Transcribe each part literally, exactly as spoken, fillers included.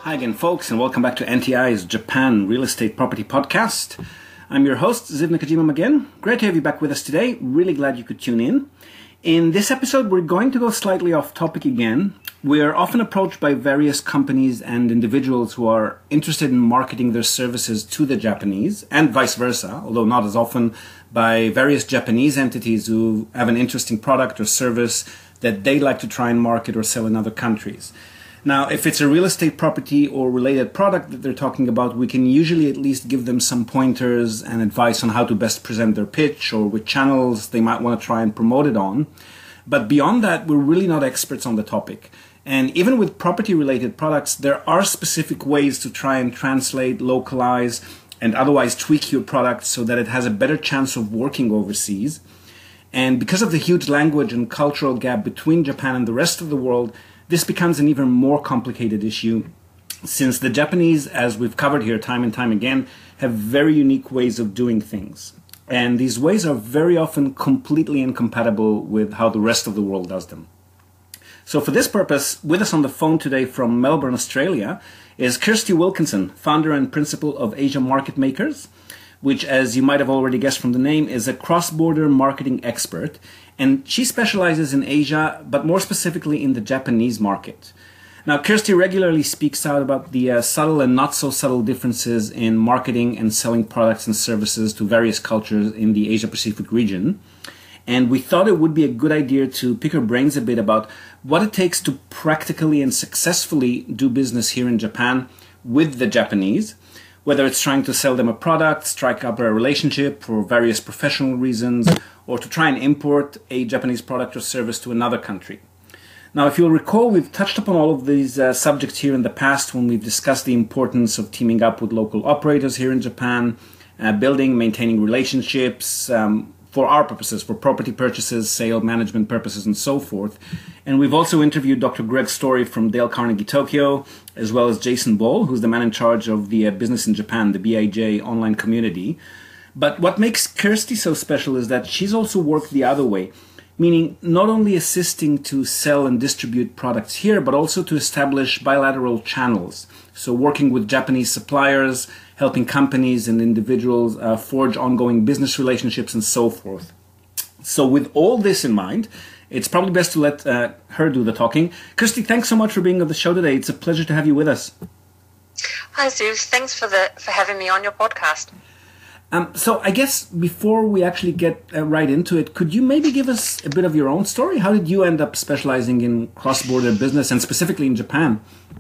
Hi again, folks, and welcome back to N T I's Japan Real Estate Property Podcast. I'm your host, Ziv Nakajima again. Great to have you back with us today. Really glad you could tune in. In this episode, we're going to go slightly off topic again. We're often approached by various companies and individuals who are interested in marketing their services to the Japanese, and vice versa, although not as often, by various Japanese entities who have an interesting product or service that they like to try and market or sell in other countries. Now, if it's a real estate property or related product that they're talking about, we can usually at least give them some pointers and advice on how to best present their pitch or which channels they might want to try and promote it on. But beyond that, we're really not experts on the topic. And even with property-related products, there are specific ways to try and translate, localize, and otherwise tweak your product so that it has a better chance of working overseas. And because of the huge language and cultural gap between Japan and the rest of the world, this becomes an even more complicated issue, since the Japanese, as we've covered here time and time again, have very unique ways of doing things. And these ways are very often completely incompatible with how the rest of the world does them. So for this purpose, with us on the phone today from Melbourne, Australia, is Kirsty Wilkinson, founder and principal of Asia Market Makers, which, as you might have already guessed from the name, is a cross-border marketing expert. And she specializes in Asia, but more specifically in the Japanese market. Now, Kirsty regularly speaks out about the uh, subtle and not so subtle differences in marketing and selling products and services to various cultures in the Asia-Pacific region. And we thought it would be a good idea to pick her brains a bit about what it takes to practically and successfully do business here in Japan with the Japanese, whether it's trying to sell them a product, strike up a relationship for various professional reasons, or to try and import a Japanese product or service to another country. Now, if you'll recall, we've touched upon all of these uh, subjects here in the past when we've discussed the importance of teaming up with local operators here in Japan, uh, building, maintaining relationships, um, for our purposes, for property purchases, sale management purposes, and so forth. And we've also interviewed Doctor Greg Story from Dale Carnegie Tokyo, as well as Jason Ball, who's the man in charge of the uh, Business in Japan, the B I J online community. But what makes Kirsty so special is that she's also worked the other way, meaning not only assisting to sell and distribute products here, but also to establish bilateral channels. So working with Japanese suppliers, helping companies and individuals uh, forge ongoing business relationships and so forth. So with all this in mind, it's probably best to let uh, her do the talking. Kirsty, thanks so much for being on the show today. It's a pleasure to have you with us. Hi, Ziv. Thanks for the for having me on your podcast. Um, so I guess before we actually get uh, right into it, could you maybe give us a bit of your own story? How did you end up specializing in cross-border business and specifically in Japan?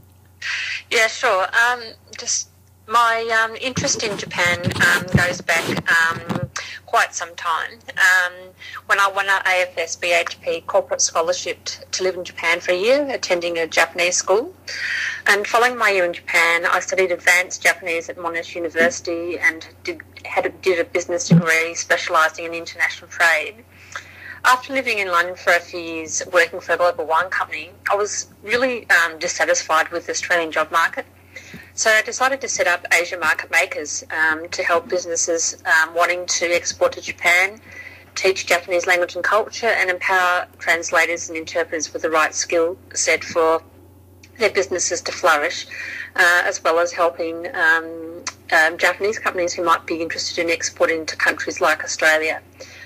Yeah, sure. Um, just my um, interest in Japan um, goes back um, quite some time. Um, when I won an A F S B H P corporate scholarship t- to live in Japan for a year, attending a Japanese school. And following my year in Japan, I studied advanced Japanese at Monash University and did had a, did a business degree specialising in international trade. After living in London for a few years, working for a global wine company, I was really um, dissatisfied with the Australian job market. So I decided to set up Asia Market Makers um, to help businesses um, wanting to export to Japan, teach Japanese language and culture, and empower translators and interpreters with the right skill set for their businesses to flourish, uh, as well as helping um, um, Japanese companies who might be interested in exporting to countries like Australia.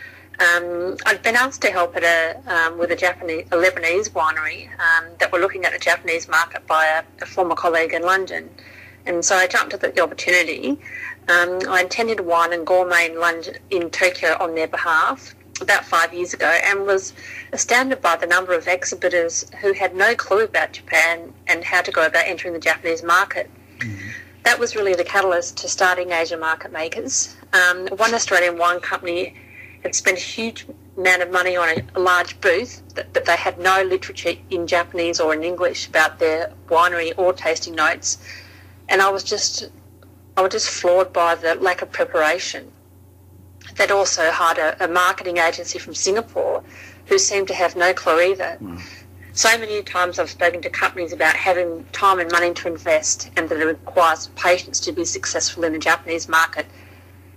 Um, I've been asked to help at a um, with a Japanese, a Lebanese winery um, that were looking at the Japanese market by a, a former colleague in London, and so I jumped at the opportunity. Um, I attended Wine and Gourmet in London, in Tokyo, on their behalf about five years ago, and was astounded by the number of exhibitors who had no clue about Japan and how to go about entering the Japanese market. Mm-hmm. That was really the catalyst to starting Asia Market Makers. Um, one Australian wine company had spent a huge amount of money on a, a large booth, but, but they had no literature in Japanese or in English about their winery or tasting notes. And I was just, I was just floored by the lack of preparation. They'd also hired a, a marketing agency from Singapore who seemed to have no clue either. Mm. So many times I've spoken to companies about having time and money to invest and that it requires patience to be successful in the Japanese market.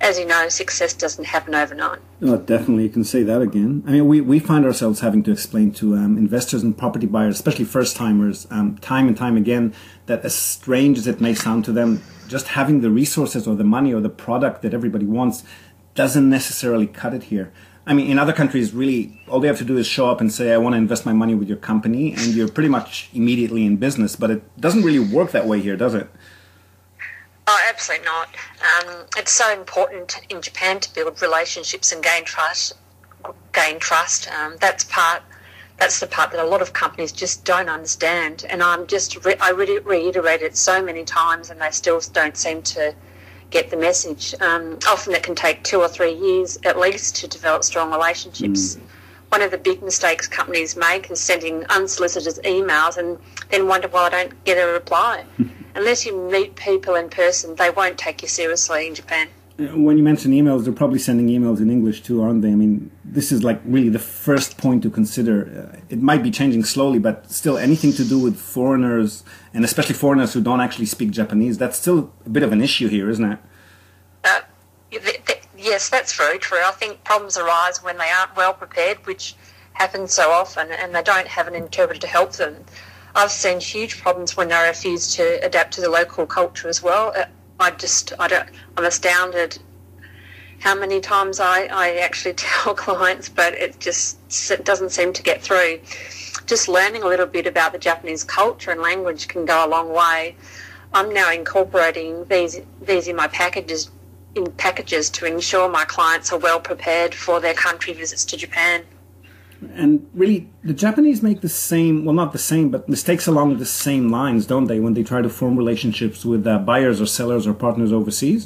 as you know, success doesn't happen overnight. Oh, definitely, you can say that again. I mean, we, we find ourselves having to explain to um, investors and property buyers, especially first-timers, um, time and time again, that as strange as it may sound to them, just having the resources or the money or the product that everybody wants doesn't necessarily cut it here. I mean, in other countries, really, all they have to do is show up and say, I want to invest my money with your company, and you're pretty much immediately in business. But it doesn't really work that way here, does it? Oh, absolutely not. Um, it's so important in Japan to build relationships and gain trust. Gain trust. Um, that's part. That's the part that a lot of companies just don't understand. And I'm just re- I re- reiterate it so many times, and they still don't seem to get the message. Um, often it can take two or three years at least to develop strong relationships. Mm. One of the big mistakes companies make is sending unsolicited emails and then wonder why I don't get a reply. Unless you meet people in person, they won't take you seriously in Japan. When you mention emails, they're probably sending emails in English too, aren't they? I mean, this is like really the first point to consider. Uh, it might be changing slowly, but still anything to do with foreigners, and especially foreigners who don't actually speak Japanese, that's still a bit of an issue here, isn't it? Uh, th- th- yes, that's very true. I think problems arise when they aren't well prepared, which happens so often, and they don't have an interpreter to help them. I've seen huge problems when they refuse to adapt to the local culture as well. I just, I don't, I'm astounded how many times I, I actually tell clients, but it just it doesn't seem to get through. Just learning a little bit about the Japanese culture and language can go a long way. I'm now incorporating these these in my packages in packages to ensure my clients are well prepared for their country visits to Japan. And really, the Japanese make the same, well, not the same, but mistakes along the same lines, don't they, when they try to form relationships with uh, buyers or sellers or partners overseas?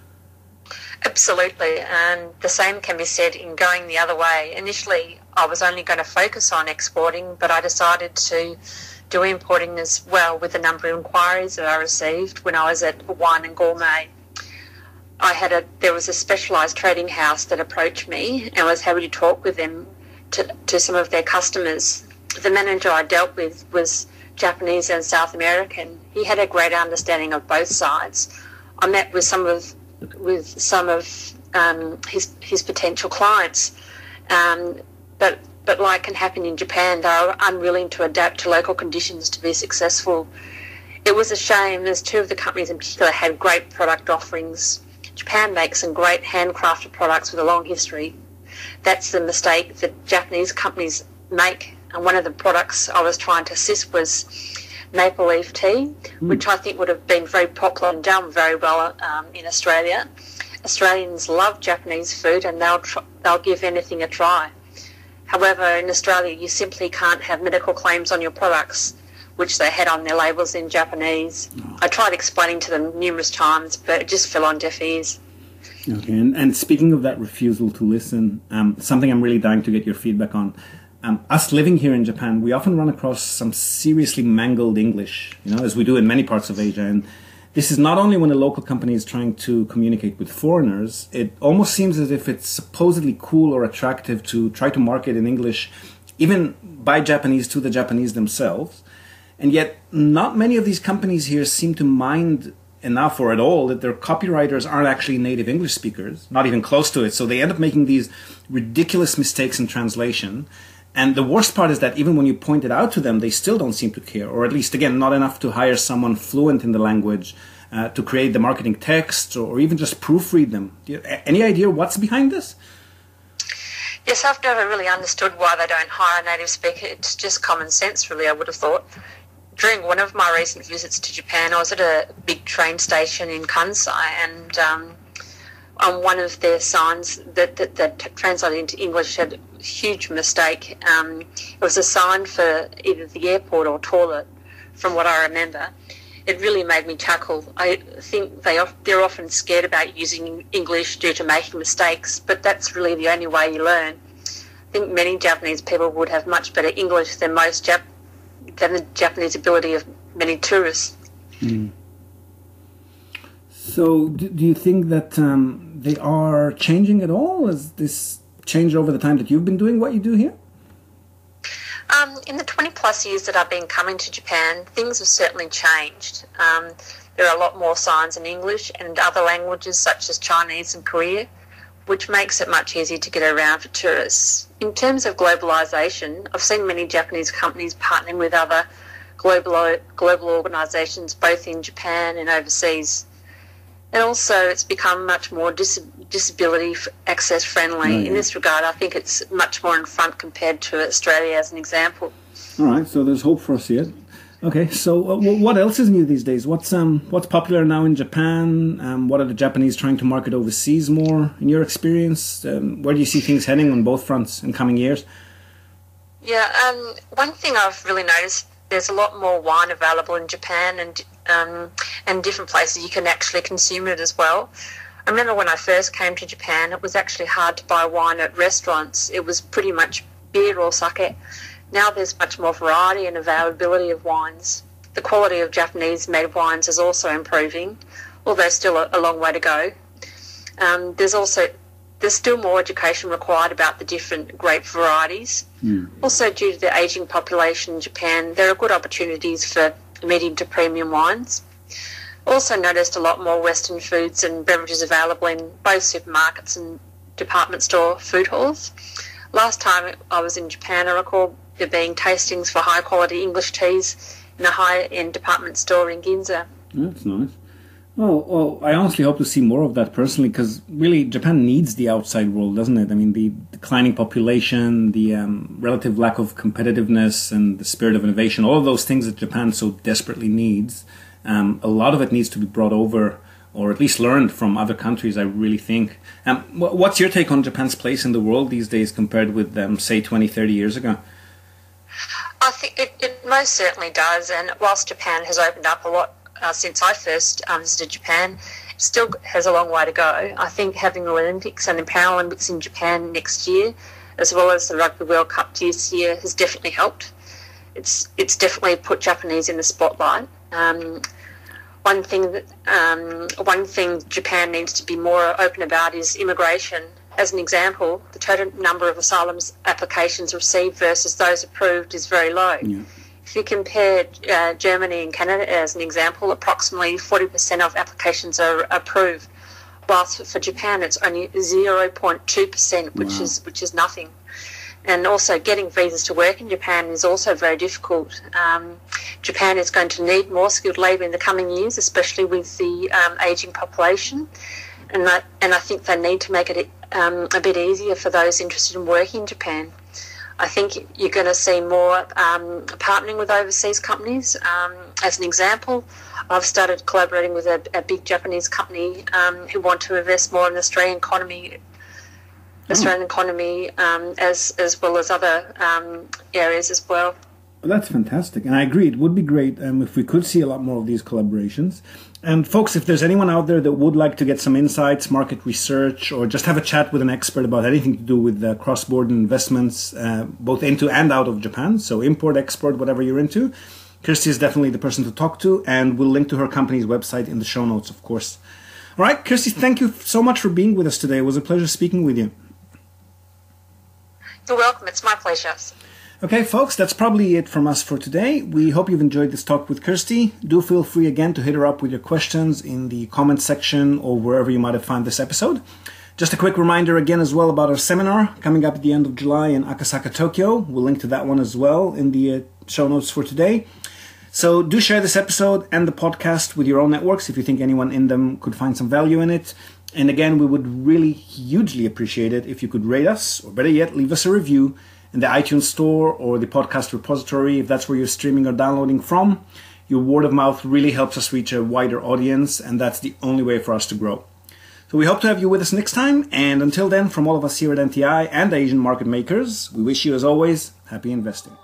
Absolutely, and the same can be said in going the other way. Initially, I was only going to focus on exporting, but I decided to do importing as well with the number of inquiries that I received when I was at Wine and Gourmet. I had a, there was a specialised trading house that approached me and I was happy to talk with them To, to some of their customers. The manager I dealt with was Japanese and South American. He had a great understanding of both sides. I met with some of with some of um, his his potential clients, um, but but like can happen in Japan, they were unwilling to adapt to local conditions to be successful. It was a shame, as two of the companies in particular had great product offerings. Japan makes some great handcrafted products with a long history. That's the mistake that Japanese companies make. And one of the products I was trying to assist was maple leaf tea, mm. which I think would have been very popular and done very well um, in Australia. Australians love Japanese food and they'll tr- they'll give anything a try. However, in Australia, you simply can't have medical claims on your products, which they had on their labels in Japanese. Oh. I tried explaining to them numerous times, but it just fell on deaf ears. Okay, and, and speaking of that refusal to listen, um, something I'm really dying to get your feedback on. Um, us living here in Japan, we often run across some seriously mangled English, you know, as we do in many parts of Asia. And this is not only when a local company is trying to communicate with foreigners, it almost seems as if it's supposedly cool or attractive to try to market in English, even by Japanese to the Japanese themselves. And yet, not many of these companies here seem to mind enough or at all that their copywriters aren't actually native English speakers, not even close to it. So they end up making these ridiculous mistakes in translation. And the worst part is that even when you point it out to them, they still don't seem to care, or at least, again, not enough to hire someone fluent in the language uh, to create the marketing text or even just proofread them. Do you, any idea what's behind this? Yes, I've never really understood why they don't hire a native speaker. It's just common sense, really, I would have thought. During one of my recent visits to Japan, I was at a big train station in Kansai, and um, on one of their signs that, that, that translated into English had a huge mistake. Um, it was a sign for either the airport or toilet, from what I remember. It really made me chuckle. I think they, they're often scared about using English due to making mistakes, but that's really the only way you learn. I think many Japanese people would have much better English than most Jap- than the Japanese ability of many tourists. Mm. So do, do you think that um, they are changing at all? Has this changed over the time that you've been doing what you do here? Um, in the twenty plus years that I've been coming to Japan, things have certainly changed. Um, there are a lot more signs in English and other languages such as Chinese and Korean, which makes it much easier to get around for tourists. In terms of globalisation, I've seen many Japanese companies partnering with other global global organisations both in Japan and overseas. And also it's become much more dis- disability access friendly. Oh, yeah. In this regard, I think it's much more in front compared to Australia as an example. All right, so there's hope for us here. Okay, so uh, what else is new these days? What's um what's popular now in Japan? Um, what are the Japanese trying to market overseas more? In your experience, um, where do you see things heading on both fronts in coming years? Yeah, um, one thing I've really noticed, there's a lot more wine available in Japan, and um, and different places you can actually consume it as well. I remember when I first came to Japan, it was actually hard to buy wine at restaurants. It was pretty much beer or sake. Now there's much more variety and availability of wines. The quality of Japanese-made wines is also improving, although still a, a long way to go. Um, there's also there's still more education required about the different grape varieties. Mm. Also, due to the ageing population in Japan, there are good opportunities for medium to premium wines. Also noticed a lot more Western foods and beverages available in both supermarkets and department store food halls. Last time I was in Japan, I recall there being tastings for high-quality English teas in a high-end department store in Ginza. That's nice. Oh, well, I honestly hope to see more of that personally, because really Japan needs the outside world, doesn't it? I mean, the declining population, the um, relative lack of competitiveness and the spirit of innovation, all of those things that Japan so desperately needs, um, a lot of it needs to be brought over, or at least learned from other countries, I really think. Um, what's your take on Japan's place in the world these days compared with, um, say, twenty, thirty years ago? I think it, it most certainly does, and whilst Japan has opened up a lot uh, since I first um, visited Japan, it still has a long way to go. I think having the Olympics and the Paralympics in Japan next year, as well as the Rugby World Cup this year, has definitely helped. It's it's definitely put Japanese in the spotlight. Um, one thing that um, one thing Japan needs to be more open about is immigration. As an example, the total number of asylum applications received versus those approved is very low. Yeah. If you compare uh, Germany and Canada as an example, approximately forty percent of applications are approved, whilst for Japan it's only zero point two percent, which wow. is which is nothing. And also getting visas to work in Japan is also very difficult. Um, Japan is going to need more skilled labour in the coming years, especially with the um, ageing population. And that, and I think they need to make it um, a bit easier for those interested in working in Japan. I think you're going to see more um, partnering with overseas companies. Um, as an example, I've started collaborating with a, a big Japanese company um, who want to invest more in the Australian economy, Australian oh. economy um, as as well as other um, areas as well. Well, that's fantastic, and I agree. It would be great um, if we could see a lot more of these collaborations. And folks, if there's anyone out there that would like to get some insights, market research, or just have a chat with an expert about anything to do with uh, cross-border investments, uh, both into and out of Japan, so import, export, whatever you're into, Kirsty is definitely the person to talk to, and we'll link to her company's website in the show notes, of course. All right, Kirsty, thank you so much for being with us today. It was a pleasure speaking with you. You're welcome. It's my pleasure. Okay, folks, that's probably it from us for today. We hope you've enjoyed this talk with Kirsty. Do feel free again to hit her up with your questions in the comments section or wherever you might have found this episode. Just a quick reminder again as well about our seminar coming up at the end of July in Akasaka, Tokyo. We'll link to that one as well in the uh, show notes for today. So do share this episode and the podcast with your own networks if you think anyone in them could find some value in it. And again, we would really hugely appreciate it if you could rate us, or better yet, leave us a review in the iTunes store or the podcast repository, if that's where you're streaming or downloading from. Your word of mouth really helps us reach a wider audience, and that's the only way for us to grow. So we hope to have you with us next time, and until then, from all of us here at N T I and Asian Market Makers, we wish you, as always, happy investing.